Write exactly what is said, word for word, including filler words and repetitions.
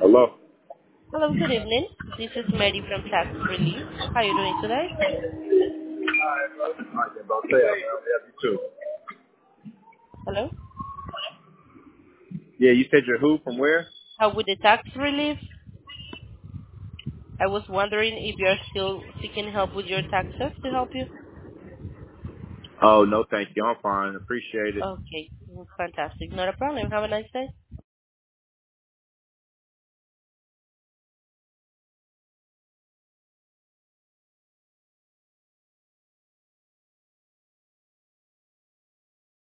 Hello. Hello, good evening. This is Mary from Tax Relief. How are you doing today? Hi, brother. I can about say I have you too. Hello? Yeah, you said you're who from where? How with the tax relief? I was wondering if you're still seeking help with your taxes to help you. Oh, no, thank you. I'm fine. Appreciate it. Okay, fantastic. Not a problem. Have a nice day.